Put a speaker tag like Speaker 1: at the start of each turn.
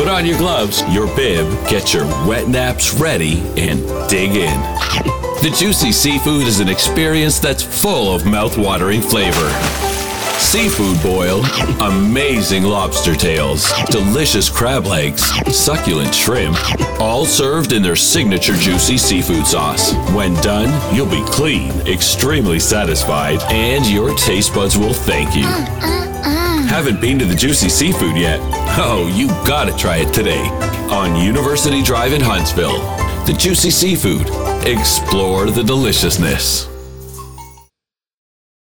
Speaker 1: Put on your gloves, your bib, get your wet naps ready, and dig in. The Juicy Seafood is an experience that's full of mouth-watering flavor. Seafood boil, amazing lobster tails, delicious crab legs, succulent shrimp, all served in their signature juicy seafood sauce. When done, you'll be clean, extremely satisfied, and your taste buds will thank you. Haven't been to the Juicy Seafood yet? Oh, you gotta try it today. On University Drive in Huntsville. The Juicy Seafood. Explore the deliciousness.